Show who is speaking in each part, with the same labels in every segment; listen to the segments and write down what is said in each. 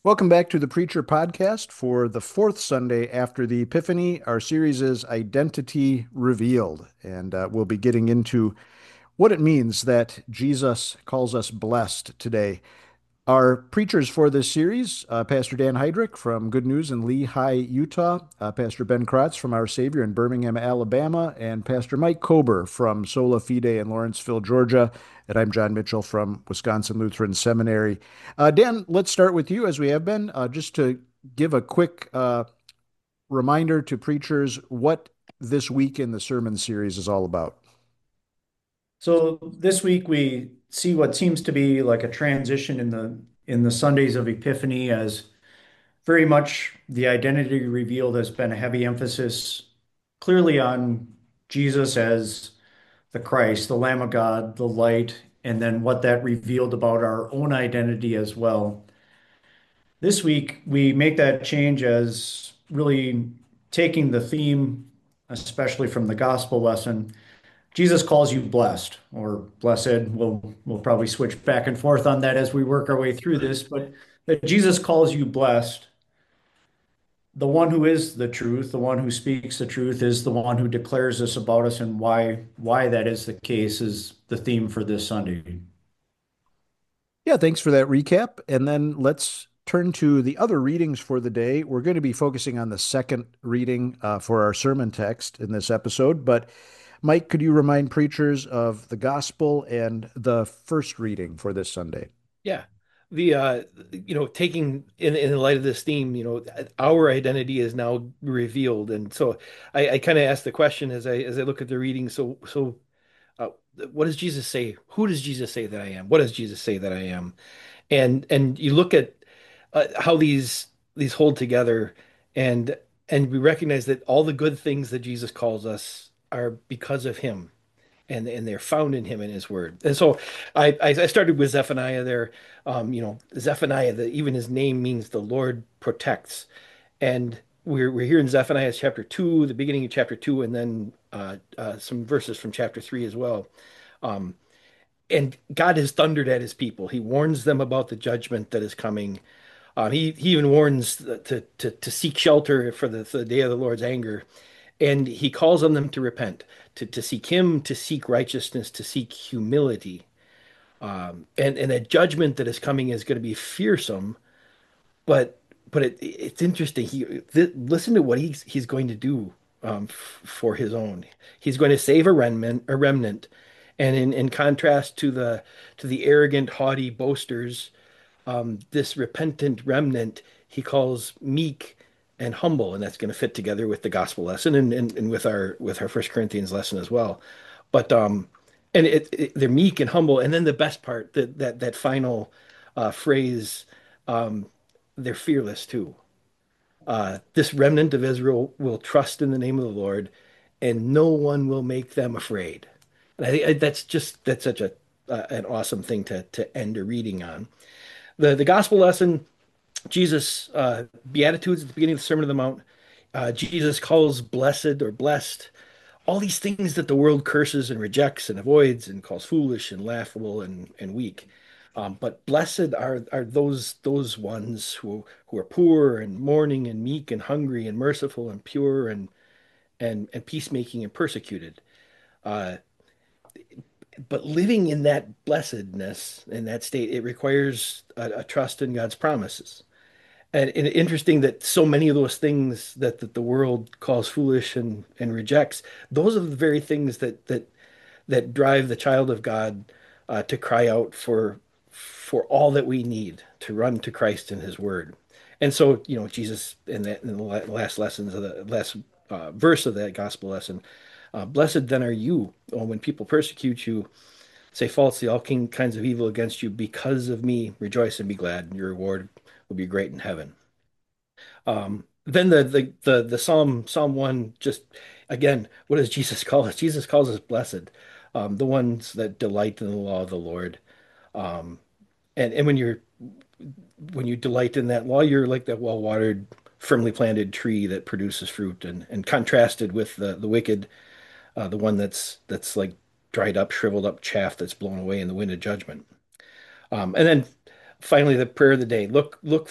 Speaker 1: Welcome back to the Preacher Podcast for the fourth Sunday after the Epiphany. Our series is Identity Revealed, and we'll be getting into what it means that Jesus calls us blessed today. Our preachers for this series, Pastor Dan Heydrich from Good News in Lehi, Utah, Pastor Ben Kratz from Our Savior in Birmingham, Alabama, and Pastor Mike Kober from Sola Fide in Lawrenceville, Georgia. And I'm John Mitchell from Wisconsin Lutheran Seminary. Dan, let's start with you as we have been, just to give a quick reminder to preachers what this week in the sermon series is all about.
Speaker 2: So this week we see what seems to be like a transition in the Sundays of Epiphany as very much the identity revealed has been a heavy emphasis clearly on Jesus as the Christ, the Lamb of God, the light, and then what that revealed about our own identity as well. This week we make that change as really taking the theme, especially from the gospel lesson. Jesus calls you blessed or blessed. We'll probably switch back and forth on that as we work our way through this, but that Jesus calls you blessed. The one who is the truth, the one who speaks the truth, is the one who declares this about us, and why that is the case is the theme for this Sunday.
Speaker 1: Yeah, thanks for that recap. And then let's turn to the other readings for the day. We're going to be focusing on the second reading for our sermon text in this episode. But Mike, could you remind preachers of the gospel and the first reading for this Sunday?
Speaker 3: Yeah. The taking in the light of this theme, our identity is now revealed. And so I kind of asked the question as I look at the reading. Uh, what does Jesus say? Who does Jesus say that I am? What does Jesus say that I am? And you look at how these hold together, and and we recognize that all the good things that Jesus calls us are because of him, and they're found in him and his word. And so I started with Zephaniah there. Zephaniah, even his name means the Lord protects. And we're here in Zephaniah chapter 2, the beginning of chapter 2, and then some verses from chapter 3 as well. Um, and God has thundered at his people. He warns them about the judgment that is coming. He even warns to seek shelter for the day of the Lord's anger. And he calls on them to repent, to seek him, to seek righteousness, to seek humility. And that judgment that is coming is going to be fearsome, but it's interesting. Listen to what he's going to do for his own. He's going to save a remnant, and in contrast to the arrogant, haughty boasters, this repentant remnant he calls meek and humble, and that's going to fit together with the gospel lesson and with our First Corinthians lesson as well. But and they're meek and humble, and then the best part, that final phrase, um, they're fearless too. This remnant of Israel will trust in the name of the Lord, and no one will make them afraid. And I think that's such a an awesome thing to end a reading on. The gospel lesson, Jesus, Beatitudes at the beginning of the Sermon on the Mount, Jesus calls blessed or blessed all these things that the world curses and rejects and avoids and calls foolish and laughable and weak. But blessed are those ones who are poor and mourning and meek and hungry and merciful and pure and peacemaking and persecuted. Uh, but living in that blessedness, in that state, it requires a trust in God's promises. And interesting that so many of those things that the world calls foolish and rejects, those are the very things that drive the child of God to cry out for all that we need to run to Christ and His Word. And so, Jesus in the last lessons of the last verse of that gospel lesson, blessed then are you when people persecute you, say falsely all kinds of evil against you because of me. Rejoice and be glad, and your reward will be great in heaven. Then the Psalm 1, just again, what does Jesus call us? Jesus calls us blessed, the ones that delight in the law of the Lord. Um, and when you delight in that law, you're like that well-watered, firmly planted tree that produces fruit, and contrasted with the wicked, the one that's like dried up, shriveled up chaff that's blown away in the wind of judgment. And then finally, the prayer of the day. Look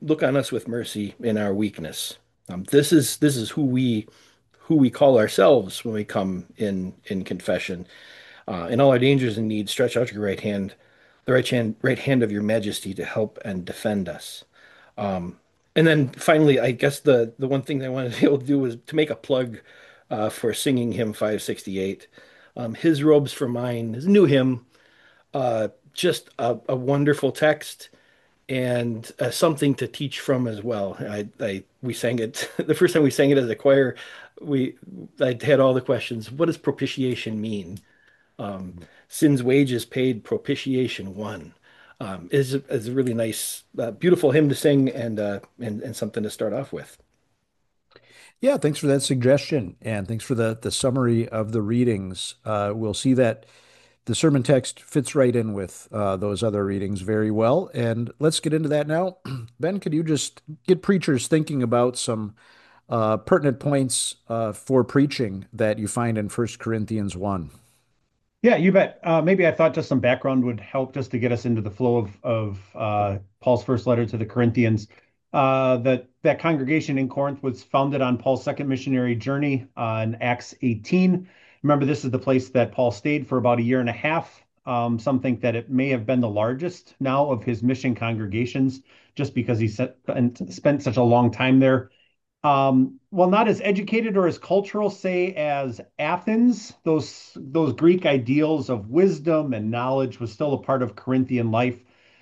Speaker 3: look on us with mercy in our weakness. This is who we call ourselves when we come in confession. In all our dangers and needs, stretch out your right hand, the right hand of your majesty to help and defend us. Um, and then finally, I guess the one thing I wanted to be able to do was to make a plug for singing hymn 568. His robes for mine is a new hymn, just a wonderful text and something to teach from as well. We sang it the first time we sang it as a choir. We I had all the questions. What does propitiation mean? Um, Sin's wages paid, propitiation won. Is a really nice, beautiful hymn to sing and something to start off with.
Speaker 1: Yeah, thanks for that suggestion, and thanks for the summary of the readings. We'll see that the sermon text fits right in with those other readings very well. And let's get into that now. Ben, could you just get preachers thinking about some pertinent points for preaching that you find in First Corinthians 1?
Speaker 4: Yeah, you bet. Maybe I thought just some background would help just to get us into the flow of Paul's first letter to the Corinthians. That congregation in Corinth was founded on Paul's second missionary journey in Acts 18. Remember, this is the place that Paul stayed for about a year and a half. Some think that it may have been the largest now of his mission congregations, just because he spent such a long time there. Well, not as educated or as cultural, say, as Athens. Those Greek ideals of wisdom and knowledge was still a part of Corinthian life.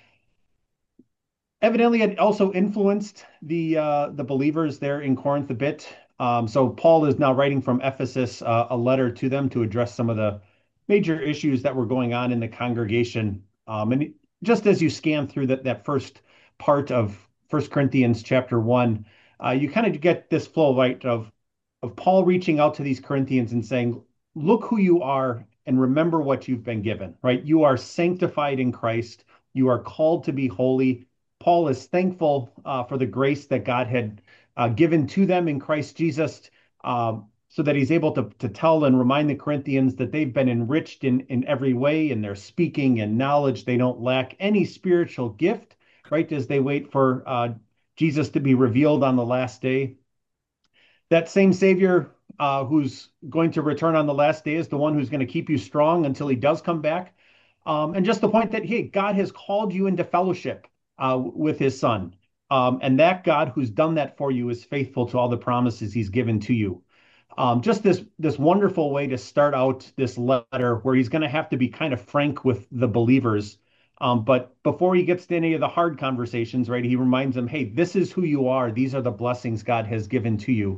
Speaker 4: Evidently, it also influenced the believers there in Corinth a bit. So Paul is now writing from Ephesus a letter to them to address some of the major issues that were going on in the congregation. And just as you scan through that first part of First Corinthians chapter 1, you kind of get this flow, right, of Paul reaching out to these Corinthians and saying, look who you are and remember what you've been given, right? You are sanctified in Christ. You are called to be holy. Paul is thankful for the grace that God had given to them in Christ Jesus, so that he's able to tell and remind the Corinthians that they've been enriched in every way in their speaking and knowledge. They don't lack any spiritual gift, right, as they wait for Jesus to be revealed on the last day. That same Savior who's going to return on the last day is the one who's going to keep you strong until he does come back. And just the point that, hey, God has called you into fellowship with his Son. And that God who's done that for you is faithful to all the promises he's given to you. Just this wonderful way to start out this letter where he's going to have to be kind of frank with the believers. But before he gets to any of the hard conversations, right, he reminds them, hey, this is who you are. These are the blessings God has given to you.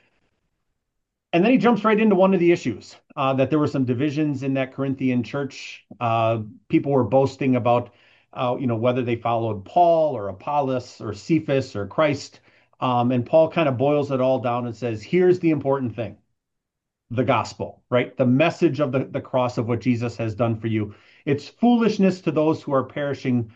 Speaker 4: And then he jumps right into one of the issues, that there were some divisions in that Corinthian church. People were boasting about, whether they followed Paul or Apollos or Cephas or Christ. And Paul kind of boils it all down and says, here's the important thing, the gospel, right? The message of the cross of what Jesus has done for you. It's foolishness to those who are perishing.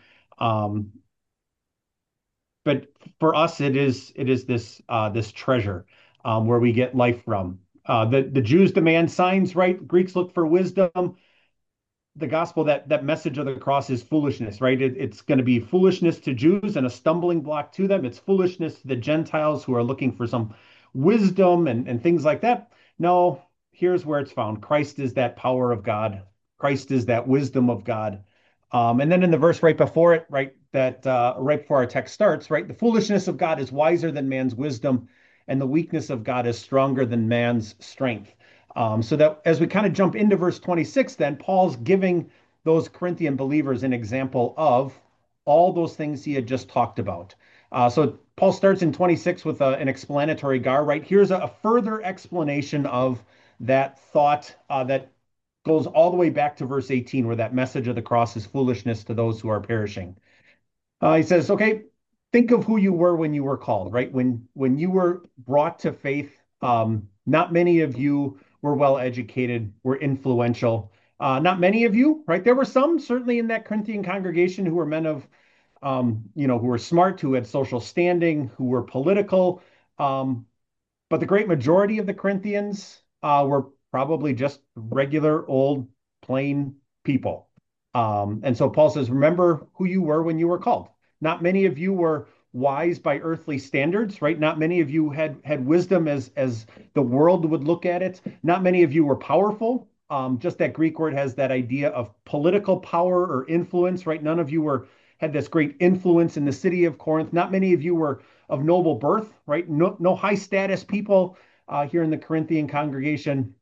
Speaker 4: But for us, it is this treasure where we get life from. The Jews demand signs, right? Greeks look for wisdom. The gospel, that message of the cross is foolishness, right? It's going to be foolishness to Jews and a stumbling block to them. It's foolishness to the Gentiles who are looking for some wisdom and things like that. No, here's where it's found. Christ is that power of God. Christ is that wisdom of God. And then in the verse right before it, right, that right before our text starts, right, the foolishness of God is wiser than man's wisdom, and the weakness of God is stronger than man's strength. So that as we kind of jump into verse 26, then Paul's giving those Corinthian believers an example of all those things he had just talked about. So Paul starts in 26 with an explanatory gar, right? Here's a further explanation of that thought that goes all the way back to verse 18, where that message of the cross is foolishness to those who are perishing. He says, okay, think of who you were when you were called, right? When you were brought to faith, not many of you were well educated, were influential. Not many of you, right? There were some certainly in that Corinthian congregation who were men of, who were smart, who had social standing, who were political. But the great majority of the Corinthians were probably just regular, old, plain people. And so Paul says, remember who you were when you were called. Not many of you were wise by earthly standards, right? Not many of you had wisdom as the world would look at it. Not many of you were powerful. Just that Greek word has that idea of political power or influence, right? None of you had this great influence in the city of Corinth. Not many of you were of noble birth, right? No high status people here in the Corinthian congregation.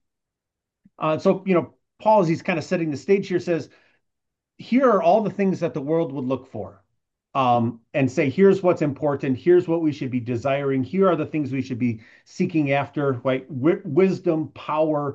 Speaker 4: So, Paul, as he's kind of setting the stage here, says, here are all the things that the world would look for, and say, here's what's important. Here's what we should be desiring. Here are the things we should be seeking after, right? Wisdom, power,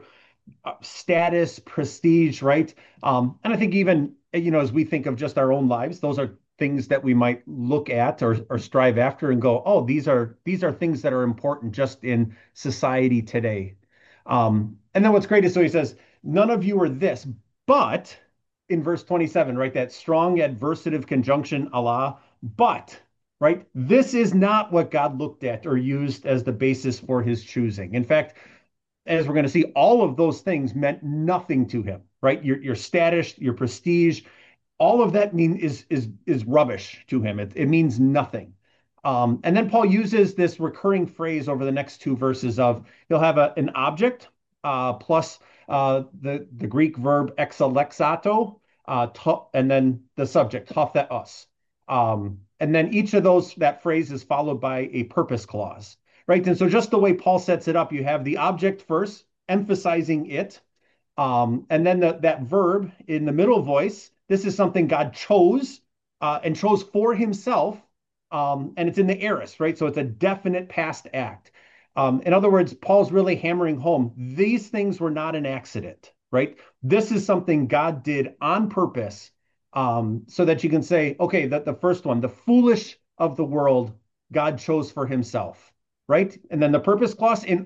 Speaker 4: status, prestige, right? And I think even, as we think of just our own lives, those are things that we might look at or strive after and go, oh, these are things that are important just in society today. And then what's great is, so he says, none of you are this, but in verse 27, right, that strong adversative conjunction, Allah, but, right, this is not what God looked at or used as the basis for his choosing. In fact, as we're going to see, all of those things meant nothing to him, right? Your status, your prestige, all of that is rubbish to him. It means nothing. And then Paul uses this recurring phrase over the next two verses of he'll have an object plus the Greek verb exalexato, and then the subject us. And then each of that phrase is followed by a purpose clause, right? And so just the way Paul sets it up, you have the object first, emphasizing it, and then that verb in the middle voice. This is something God chose and chose for himself, and it's in the aorist, right? So it's a definite past act. In other words, Paul's really hammering home, these things were not an accident, right? This is something God did on purpose, so that you can say, okay, that the first one, the foolish of the world, God chose for himself, right? And then the purpose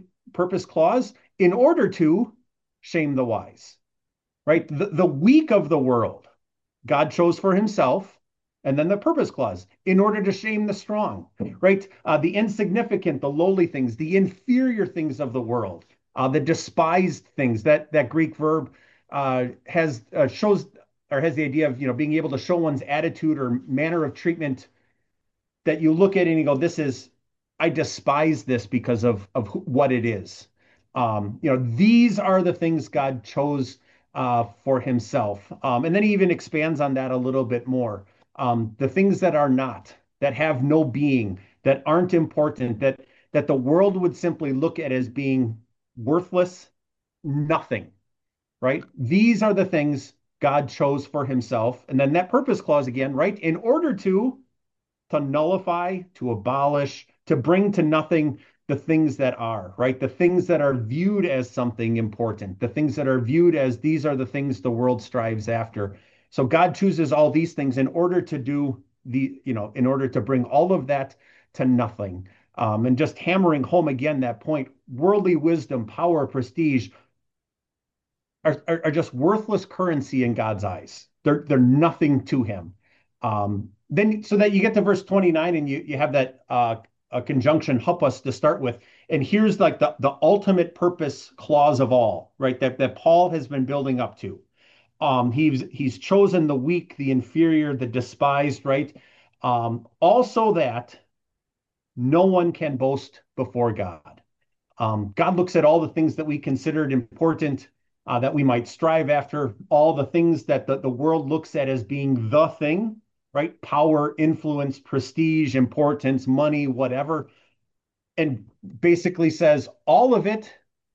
Speaker 4: clause, in order to shame the wise, right? The weak of the world, God chose for himself. And then the purpose clause, in order to shame the strong, right? The insignificant, the lowly things, the inferior things of the world, the despised things. That Greek verb has the idea of being able to show one's attitude or manner of treatment that you look at it and you go, I despise this because of what it is. These are the things God chose for himself. And then he even expands on that a little bit more. The things that are not, that have no being, that aren't important, that the world would simply look at as being worthless, nothing, right? These are the things God chose for himself. And then that purpose clause again, right? In order to nullify, to abolish, to bring to nothing the things that are, right? The things that are viewed as something important, the things that are viewed as these are the things the world strives after. So God chooses all these things in order to in order to bring all of that to nothing. And just hammering home again that point, worldly wisdom, power, prestige are just worthless currency in God's eyes. They're nothing to him. Then so that you get to verse 29 and you have that a conjunction us to start with. And here's like the ultimate purpose clause of all, right? That Paul has been building up to. He's chosen the weak, the inferior, the despised, right? Also that no one can boast before God. God looks at all the things that we considered important, that we might strive after, all the things that the world looks at as being the thing, right? Power, influence, prestige, importance, money, whatever. And basically says, all of it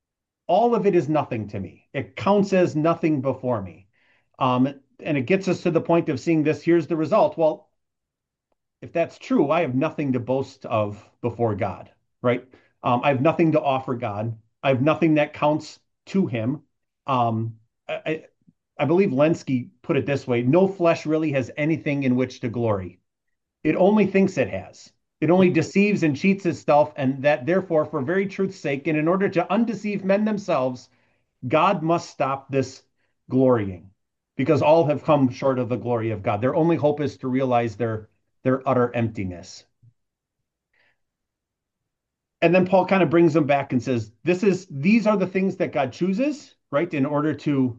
Speaker 4: is nothing to me. It counts as nothing before me. And it gets us to the point of seeing this. Here's the result. Well, if that's true, I have nothing to boast of before God, right? I have nothing to offer God. I have nothing that counts to him. I believe Lenski put it this way: no flesh really has anything in which to glory. It only thinks it has. It only deceives and cheats itself, and that therefore, for very truth's sake, and in order to undeceive men themselves, God must stop this glorying, because all have come short of the glory of God. Their only hope is to realize their utter emptiness. And then Paul kind of brings them back and says, these are the things that God chooses, right, in order to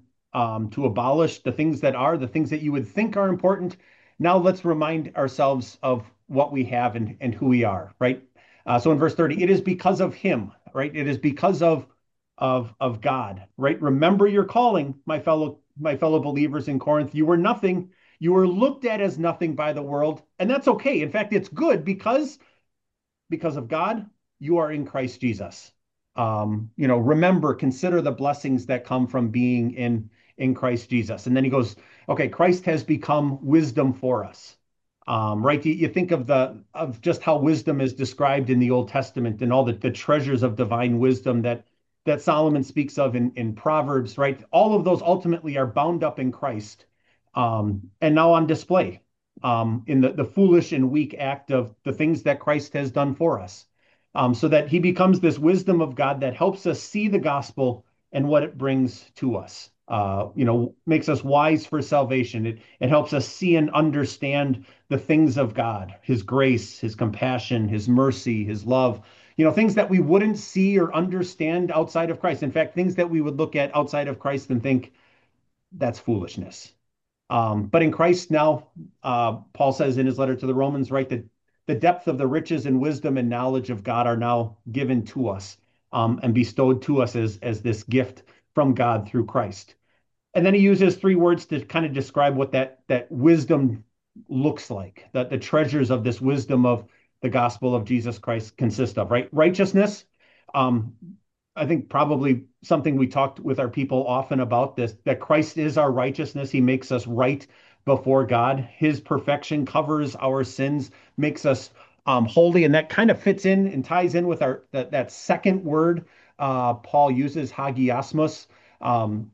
Speaker 4: abolish the things that you would think are important. Now let's remind ourselves of what we have and who we are, right? So in verse 30, it is because of him, right? It is because of God, right? Remember your calling, my fellow believers in Corinth. You were nothing. You were looked at as nothing by the world, and that's okay. In fact, it's good because of God, you are in Christ Jesus. Remember, consider the blessings that come from being in Christ Jesus. And then he goes, okay, Christ has become wisdom for us. Right? You think of just how wisdom is described in the Old Testament and all the treasures of divine wisdom that Solomon speaks of in Proverbs, right? All of those ultimately are bound up in Christ, and now on display in the foolish and weak act of the things that Christ has done for us, so that he becomes this wisdom of God that helps us see the gospel and what it brings to us. Makes us wise for salvation. It helps us see and understand the things of God, his grace, his compassion, his mercy, his love. Things that we wouldn't see or understand outside of Christ. In fact, things that we would look at outside of Christ and think that's foolishness. But in Christ now, Paul says in his letter to the Romans, right, that the depth of the riches and wisdom and knowledge of God are now given to us, and bestowed to us as this gift from God through Christ. And then he uses three words to kind of describe what that wisdom looks like, that the treasures of this wisdom of the gospel of Jesus Christ consist of, right? Righteousness. Um, I think probably something we talked with our people often about this, that Christ is our righteousness. He makes us right before God. His perfection covers our sins, makes us holy. And that kind of fits in and ties in with that second word Paul uses, hagiasmos, um,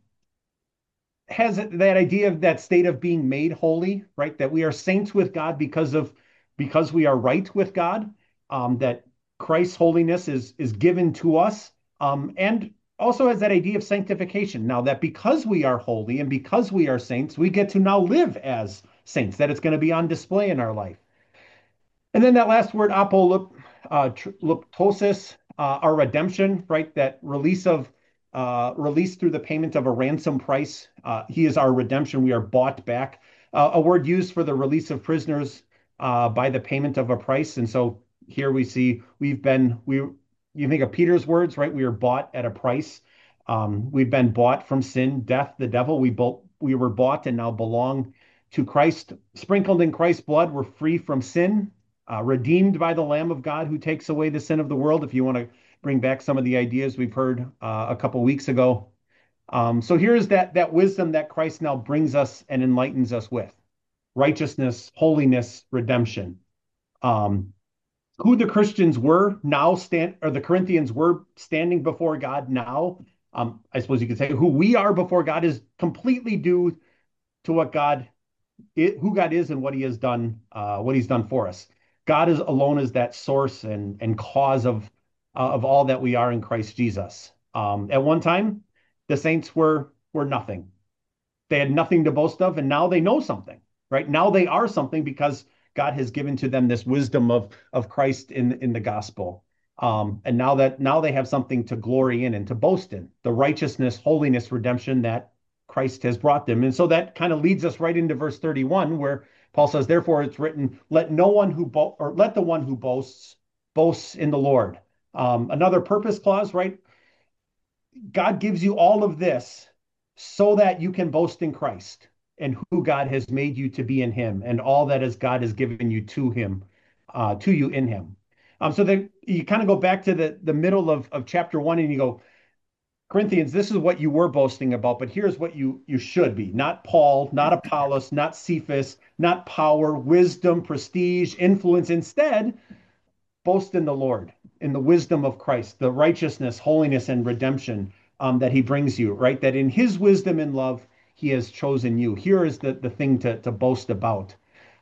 Speaker 4: has that idea of that state of being made holy, right? That we are saints with God because we are right with God, that Christ's holiness is given to us, and also has that idea of sanctification. Now that because we are holy and because we are saints, we get to now live as saints, that it's going to be on display in our life. And then that last word, apoluptosis, our redemption, right? That release through the payment of a ransom price. He is our redemption. We are bought back. A word used for the release of prisoners by the payment of a price. And so here we see you think of Peter's words, right? We are bought at a price. We've been bought from sin, death, the devil. We were bought and now belong to Christ. Sprinkled in Christ's blood, we're free from sin, redeemed by the Lamb of God who takes away the sin of the world. If you want to bring back some of the ideas we've heard a couple weeks ago. So here's that wisdom that Christ now brings us and enlightens us with: righteousness, holiness, redemption. Who the Christians were now or the Corinthians were standing before God now. I suppose you could say who we are before God is completely due to who God is and what He has done, what He's done for us. God is alone as that source and cause of all that we are in Christ Jesus. At one time, the saints were nothing. They had nothing to boast of, and now they know something, right? Now they are something because God has given to them this wisdom of Christ in the gospel. And now they have something to glory in and to boast in, the righteousness, holiness, redemption that Christ has brought them. And so that kind of leads us right into verse 31, where Paul says, therefore it's written, let the one who boasts in the Lord. Another purpose clause, right? God gives you all of this so that you can boast in Christ and who God has made you to be in him and all that as God has given you to you in him. So that you kind of go back to the middle of chapter 1 and you go, Corinthians, this is what you were boasting about, but here's what you should be. Not Paul, not Apollos, not Cephas, not power, wisdom, prestige, influence. Instead, boast in the Lord, in the wisdom of Christ, the righteousness, holiness, and redemption that he brings you, right? That in his wisdom and love, he has chosen you. Here is the thing to boast about,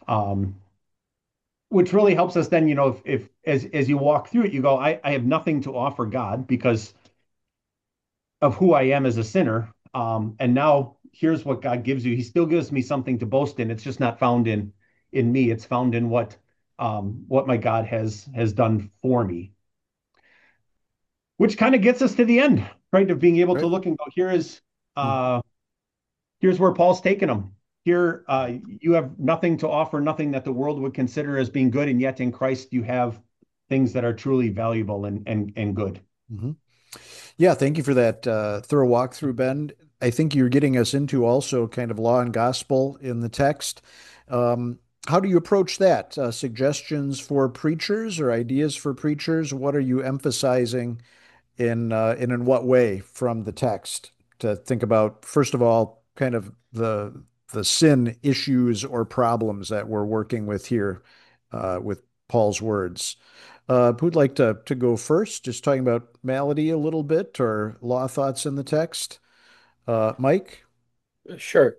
Speaker 4: which really helps us then, if as you walk through it, you go, I have nothing to offer God because of who I am as a sinner. And now here's what God gives you. He still gives me something to boast in. It's just not found in me. It's found in what my God has done for me. Which kind of gets us to the end, right? Of being able to look and go, here's where Paul's taken them. here you have nothing to offer, nothing that the world would consider as being good, and yet in Christ you have things that are truly valuable and good.
Speaker 1: Mhm. Yeah, thank you for that thorough walkthrough, Ben. I think you're getting us into also kind of law and gospel in the text. Um, how do you approach that? Suggestions for preachers or ideas for preachers? What are you emphasizing in what way from the text to think about, first of all, kind of the sin issues or problems that we're working with here with Paul's words. Who'd like to go first? Just talking about malady a little bit or law thoughts in the text. Mike?
Speaker 3: Sure.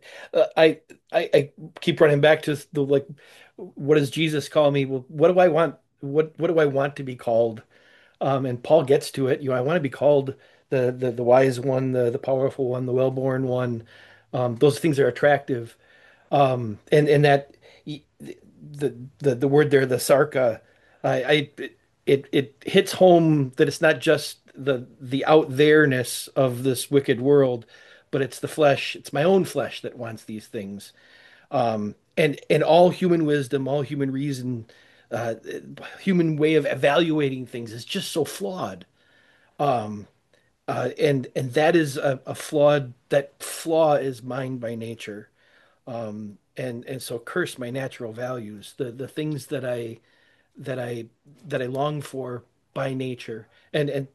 Speaker 3: I keep running back to the like, what does Jesus call me? Well, what do I want? What do I want to be called? And Paul gets to it. I want to be called the wise one, the powerful one, the well-born one. Those things are attractive. And that the word there, the sarka, I it hits home that it's not just the out there-ness of this wicked world, but it's the flesh, it's my own flesh that wants these things. And all human wisdom, all human reason, uh, human way of evaluating things is just so flawed. Um, and that is a flawed, that flaw is mine by nature. And so curse my natural values, the things that I that I long for by nature. And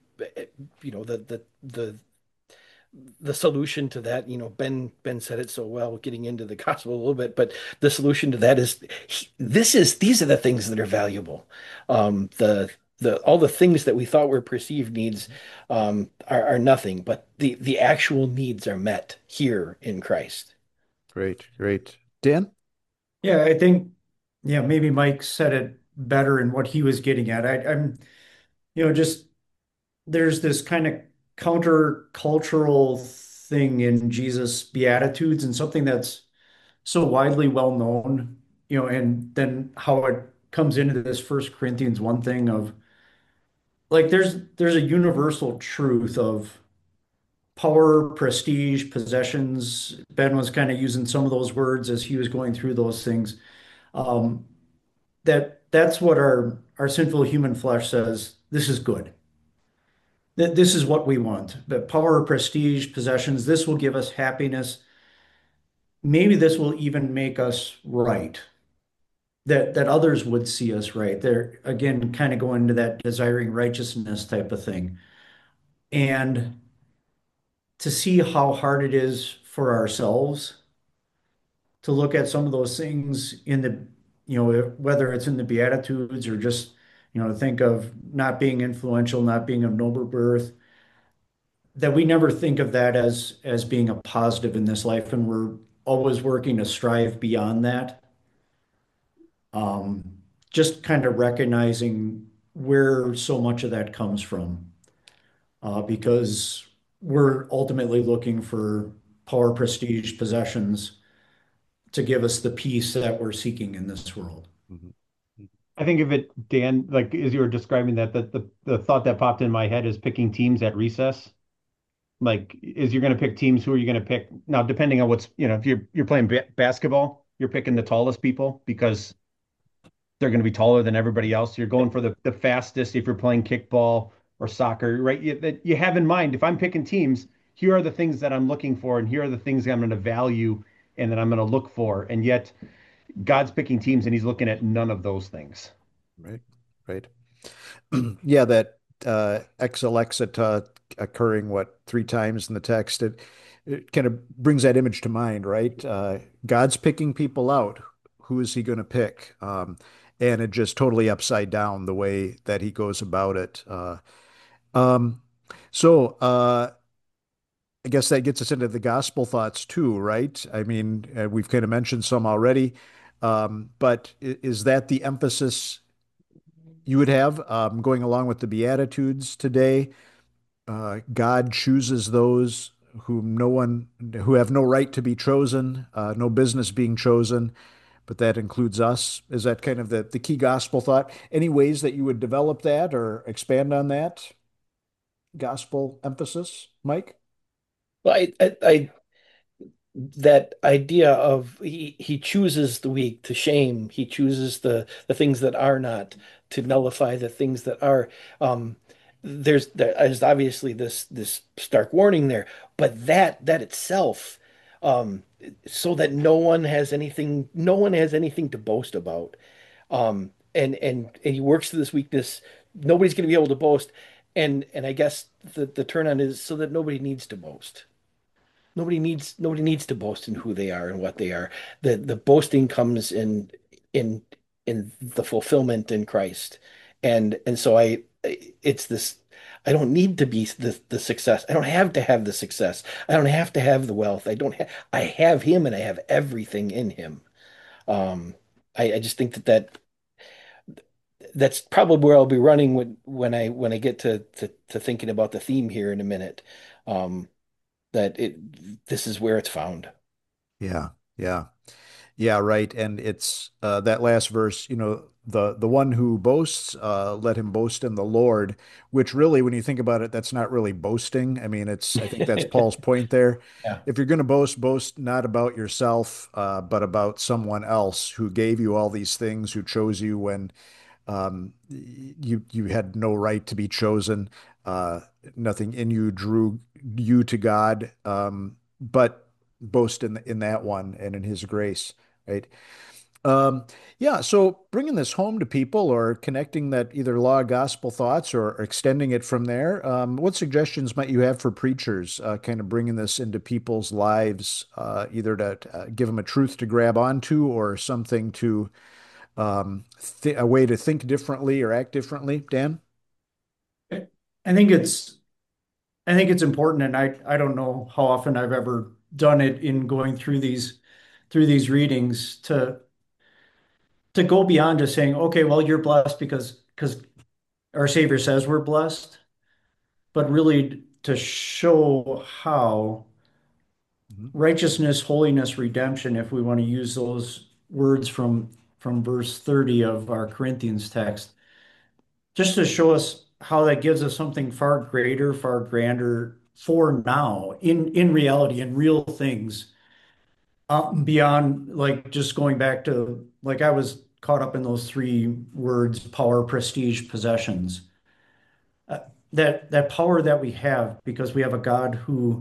Speaker 3: the solution to that, Ben said it so well, getting into the gospel a little bit, but the solution to that is these are the things that are valuable. The all the things that we thought were perceived needs are nothing, but the actual needs are met here in Christ.
Speaker 1: Great, great. Dan?
Speaker 2: Yeah, I think, yeah, maybe Mike said it better in what he was getting at. I'm, just there's this kind of counter-cultural thing in Jesus' Beatitudes and something that's so widely well known, and then how it comes into this First Corinthians 1 thing of like there's a universal truth of power, prestige, possessions. Ben was kind of using some of those words as he was going through those things. Um, that's what our sinful human flesh says. This is good. This is what we want. But power, prestige, possessions, this will give us happiness. Maybe this will even make us right. That others would see us right. They're again kind of going to that desiring righteousness type of thing. And to see how hard it is for ourselves to look at some of those things in the, whether it's in the Beatitudes or just, to think of not being influential, not being of noble birth, that we never think of that as being a positive in this life, and we're always working to strive beyond that. Um, just kind of recognizing where so much of that comes from, because we're ultimately looking for power, prestige, possessions to give us the peace that we're seeking in this world.
Speaker 1: Mhm.
Speaker 4: I think of it, Dan, like as you were describing that, the thought that popped in my head is picking teams at recess. Like, is you're going to pick teams, who are you going to pick? Now, depending on what's, if you're playing basketball, you're picking the tallest people because they're going to be taller than everybody else. You're going for the fastest if you're playing kickball or soccer, right? That you have in mind, if I'm picking teams, here are the things that I'm looking for, and here are the things that I'm going to value and that I'm going to look for. And yet, God's picking teams, and He's looking at none of those things.
Speaker 1: Right, right. Yeah, that ex Alexita occurring, what, three times in the text, it kind of brings that image to mind, right? God's picking people out. Who is he going to pick? And it just totally upside down the way that he goes about it. Um, so I guess that gets us into the gospel thoughts too, right? I mean, we've kind of mentioned some already, but is that the emphasis you would have going along with the Beatitudes today? God chooses those who have no right to be chosen, no business being chosen, but that includes us. Is that kind of the key gospel thought? Any ways that you would develop that or expand on that gospel emphasis, Mike?
Speaker 3: Well, that idea of he chooses the weak to shame. He chooses the things that are not to nullify the things that are. Um, there's obviously this stark warning there, but that itself, um, so that no one has anything to boast about. And he works through this weakness. Nobody's going to be able to boast, and I guess the turn on is so that nobody needs to boast. Nobody needs to boast in who they are and what they are. The boasting comes in in the fulfillment in Christ. And so it's this I don't need to be the success. I don't have to have the success. I don't have to have the wealth. I have him and I have everything in him. Um I just think that's probably where I'll be running when I get to thinking about the theme here in a minute. Um that it this is where it's found.
Speaker 1: Yeah, yeah. Yeah, right. And it's that last verse, the one who boasts, let him boast in the Lord, which really, when you think about it, that's not really boasting. I mean, I think that's Paul's point there.
Speaker 3: Yeah.
Speaker 1: If you're going to boast, boast not about yourself, but about someone else who gave you all these things, who chose you when you had no right to be chosen. Uh, Nothing in you drew you to God, but boast in that one and in His grace, right? Um, yeah, so bringing this home to people or connecting that either law gospel thoughts or extending it from there, what suggestions might you have for preachers, kind of bringing this into people's lives, either to give them a truth to grab onto or something to th a way to think differently or act differently, Dan?
Speaker 2: I think it's I think it's important, and I don't know how often I've ever done it in going through these readings to go beyond just saying, okay, well, you're blessed because our Savior says we're blessed, but really to show how
Speaker 1: Mhm.
Speaker 2: righteousness, holiness, redemption, if we want to use those words from verse 30 of our Corinthians text, just to show us how that gives us something far greater, far grander for now in reality, in real things, beyond like just going back to like I was caught up in those three words: power, prestige, possessions. Uh, that power that we have because we have a God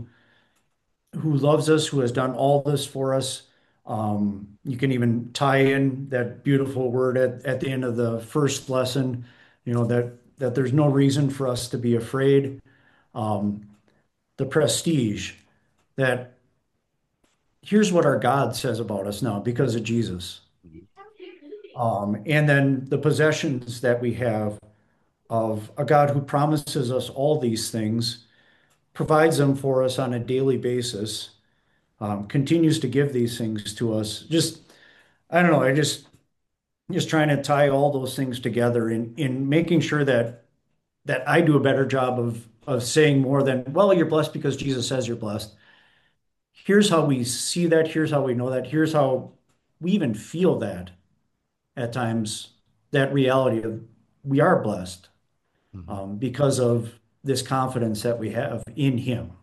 Speaker 2: who loves us, who has done all this for us. You can even tie in that beautiful word at the end of the first lesson, that there's no reason for us to be afraid. Um, the prestige that here's what our God says about us now because of Jesus. And then the possessions that we have of a God who promises us all these things, provides them for us on a daily basis, continues to give these things to us. I don't know, just trying to tie all those things together in making sure that I do a better job of saying more than, well, you're blessed because Jesus says you're blessed. Here's how we see that. Here's how we know that. Here's how we even feel that at times, that reality of we are blessed
Speaker 1: Mhm.
Speaker 2: because of this confidence that we have in Him.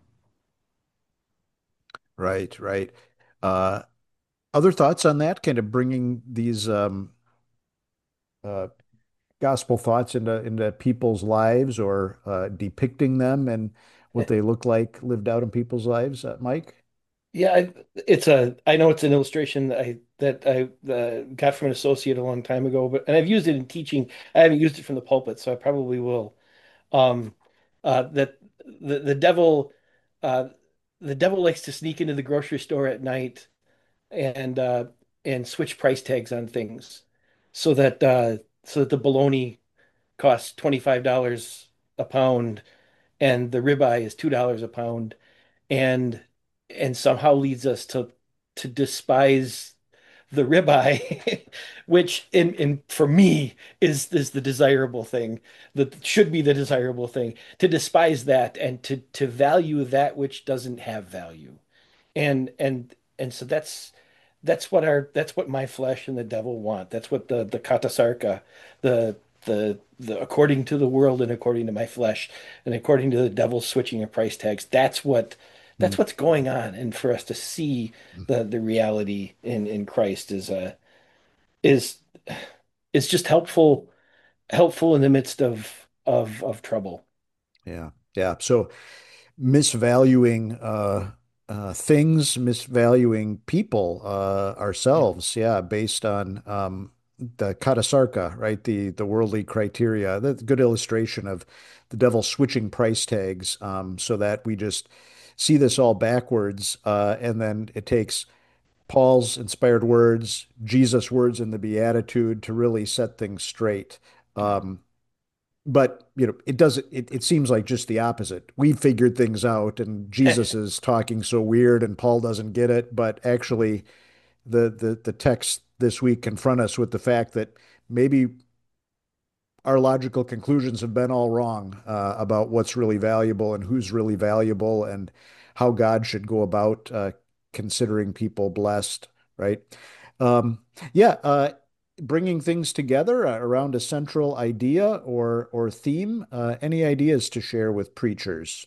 Speaker 1: Right, right. Uh, Other thoughts on that, kind of bringing these uh, gospel thoughts into people's lives or depicting them and what they look like lived out in people's lives, Mike?
Speaker 3: Yeah, I know it's an illustration that I got from an associate a long time ago, but and I've used it in teaching. I haven't used it from the pulpit, so I probably will. Um, that the devil, uh, the devil likes to sneak into the grocery store at night and uh, and switch price tags on things, so that the bologna costs $25 a pound and the ribeye is $2 a pound and and somehow leads us to despise the ribeye, which in for me is the desirable thing, that should be the desirable thing, to despise that and to value that which doesn't have value. And so that's what my flesh and the devil want. That's what the katasarka, the the according to the world and according to my flesh and according to the devil switching of price tags. that's what's going on, and for us to see the reality in Christ is is just helpful in the midst of trouble.
Speaker 1: Yeah. Yeah. So misvaluing things, misvaluing people,
Speaker 3: Yeah.
Speaker 1: ourselves, yeah, based on the katasarka, right? The worldly criteria. That's a good illustration of the devil switching price tags, so that we just see this all backwards, and then it takes Paul's inspired words, Jesus' words in the Beatitude to really set things straight.
Speaker 3: Yeah.
Speaker 1: Um, but it doesn't, it seems like just the opposite. We figured things out and Jesus is talking so weird and Paul doesn't get it, but actually the text this week confront us with the fact that maybe our logical conclusions have been all wrong, about what's really valuable and who's really valuable and how God should go about considering people blessed, right? Um, yeah, bringing things together around a central idea or theme. Any ideas to share with preachers?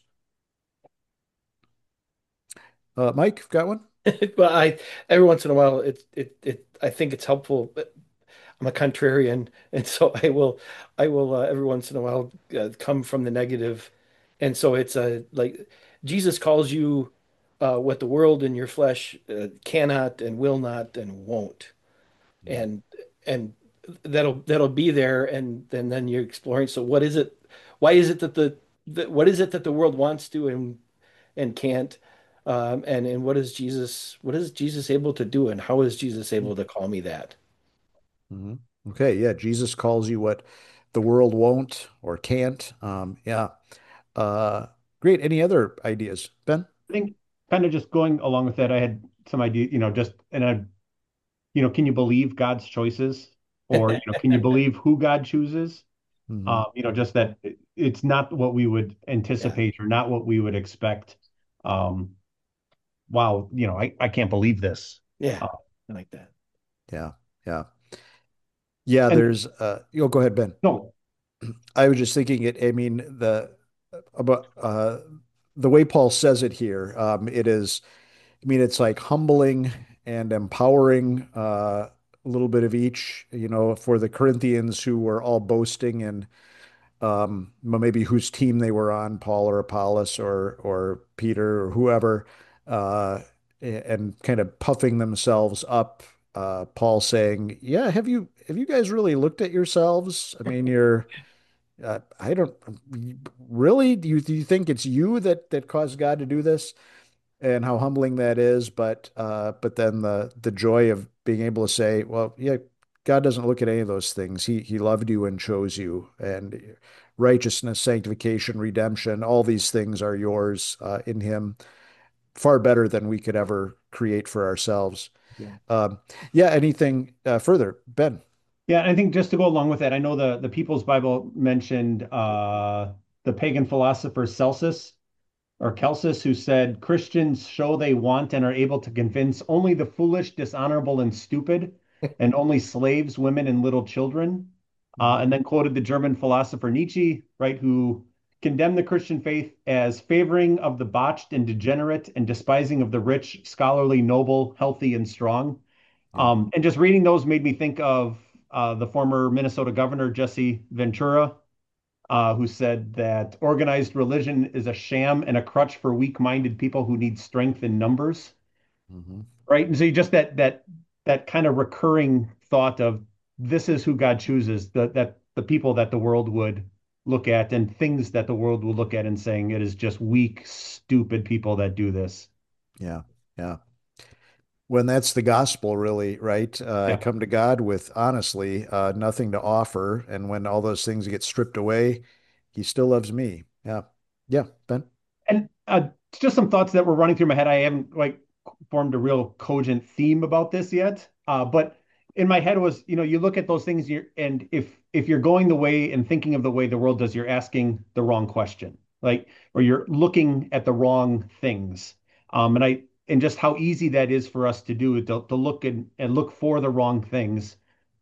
Speaker 1: Mike, got one?
Speaker 3: But every once in a while I think it's helpful. I'm a contrarian, and so I will every once in a while come from the negative, and so it's like Jesus calls you what the world and your flesh cannot and will not and won't, and and that'll be there, and then you're exploring. So what is it? Why is it that what is it that the world wants to and can't? And what is Jesus able to do, and how is Jesus able to call me that?
Speaker 1: Mhm. Okay, yeah, Jesus calls you what the world won't or can't. Yeah. Uh, Great. Any other ideas, Ben?
Speaker 4: I think kind of just going along with that, I had some idea, just and I, can you believe God's choices, or can you believe who God chooses?
Speaker 1: Hmm.
Speaker 4: Just that it's not what we would
Speaker 3: Yeah,
Speaker 4: anticipate or not what we would expect. Um, wow, I can't believe this.
Speaker 3: yeah,
Speaker 4: Uh,
Speaker 3: I like that.
Speaker 1: Yeah, yeah, yeah.
Speaker 4: and
Speaker 1: There's, go ahead, Ben.
Speaker 4: no,
Speaker 1: I was just thinking it. I mean, about the way Paul says it here. It is. I mean, it's like humbling and empowering. A little bit of each. For the Corinthians who were all boasting and well, maybe whose team they were on, Paul or Apollos or Peter or whoever, and kind of puffing themselves up. Paul saying, "Yeah, have you guys really looked at yourselves? I mean, I don't really. Do you think it's you that caused God to do this?" And how humbling that is. But then the joy of being able to say, well, yeah, God doesn't look at any of those things. He loved you and chose you, and righteousness, sanctification, redemption, all these things are yours, in Him, far better than we could ever create for ourselves.
Speaker 3: Yeah.
Speaker 1: Um, yeah. Anything further, Ben?
Speaker 4: yeah, I think just to go along with that, I know the People's Bible mentioned the pagan philosopher Celsus or Celsus, who said Christians show they want and are able to convince only the foolish, dishonorable, and stupid, and only slaves, women, and little children.
Speaker 1: Mhm.
Speaker 4: And then quoted the German philosopher Nietzsche, right, who condemned the Christian faith as favoring of the botched and degenerate and despising of the rich, scholarly, noble, healthy, and strong.
Speaker 1: Yeah.
Speaker 4: And just reading those made me think of the former Minnesota governor, Jesse Ventura, who said that organized religion is a sham and a crutch for weak-minded people who need strength in numbers,
Speaker 1: Mhm.
Speaker 4: right? And so you just that kind of recurring thought of this is who God chooses, that the people that the world would look at and things that the world will look at and saying it is just weak, stupid people that do this.
Speaker 1: Yeah. Yeah. When that's the gospel, really, right? I
Speaker 4: Yeah.
Speaker 1: come to God with honestly nothing to offer, and when all those things get stripped away, He still loves me. Yeah, yeah, Ben.
Speaker 4: And just some thoughts that were running through my head. I haven't like formed a real cogent theme about this yet. But in my head was, you look at those things and if you're going the way and thinking of the way the world does, you're asking the wrong question. Like, or you're looking at the wrong things. And just how easy that is for us to do to look and look for the wrong things,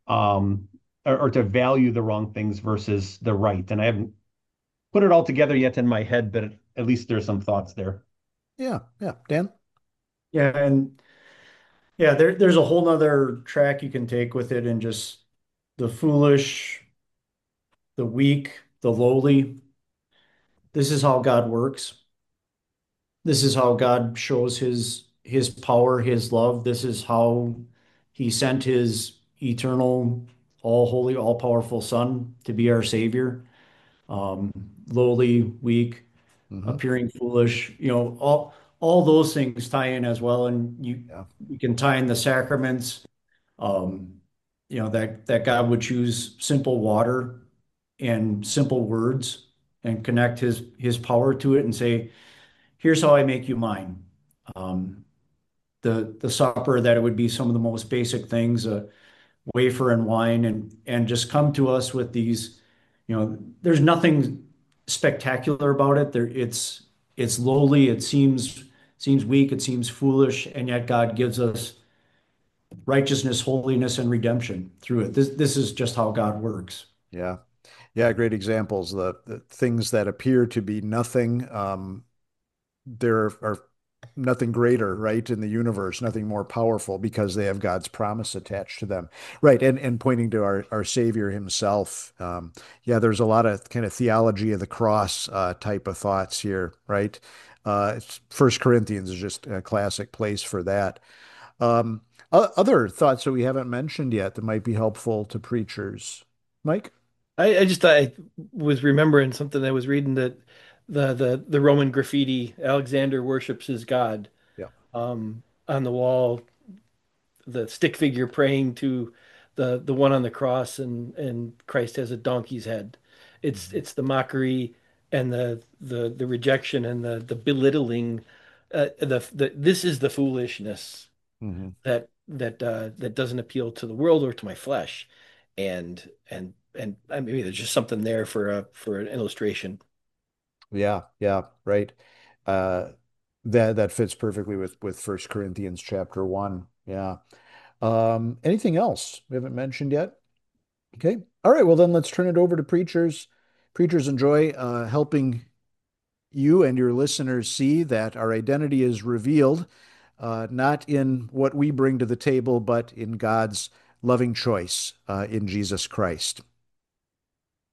Speaker 4: or to value the wrong things versus the right. And I haven't put it all together yet in my head, but at least there's some thoughts there.
Speaker 1: Yeah, yeah. Dan?
Speaker 2: Yeah, and yeah, there's a whole nother track you can take with it and just the foolish, the weak, the lowly. This is how God works. This is how God shows his power, his love. This is how he sent his eternal, all holy, all powerful Son to be our Savior. Um, Lowly, weak,
Speaker 1: Hmm.
Speaker 2: appearing foolish, all those things tie in as well. And
Speaker 1: Yeah.
Speaker 2: you can tie in the sacraments, um, that God would choose simple water and simple words and connect his power to it and say, here's how I make you mine. Um, the supper, that it would be some of the most basic things, wafer and wine, and just come to us with these, there's nothing spectacular about it. It's lowly, it seems weak, it seems foolish, and yet God gives us righteousness, holiness, and redemption through it. This is just how God works.
Speaker 1: Yeah. Yeah, great examples. The things that appear to be nothing, there are nothing greater, right, in the universe, nothing more powerful because they have God's promise attached to them. Right. And pointing to our Savior himself. Yeah, there's a lot of kind of theology of the cross type of thoughts here, right? First Corinthians is just a classic place for that. Um, Other thoughts that we haven't mentioned yet that might be helpful to preachers. Mike?
Speaker 3: I just I was remembering something I was reading that the Roman graffiti, Alexander worships his God,
Speaker 1: Yeah.
Speaker 3: on the wall, the stick figure praying to the one on the cross, and Christ has a donkey's head.
Speaker 1: Mhm.
Speaker 3: It's the mockery and the rejection and the belittling. The this is the foolishness
Speaker 1: Mhm.
Speaker 3: that doesn't appeal to the world or to my flesh, and maybe there's just something there for an illustration.
Speaker 1: Yeah, yeah, right. Uh, that fits perfectly with First Corinthians chapter 1. Yeah. Anything else we haven't mentioned yet? Okay. All right. Well, then let's turn it over to preachers. Preachers enjoy helping you and your listeners see that our identity is revealed not in what we bring to the table, but in God's loving choice in Jesus Christ.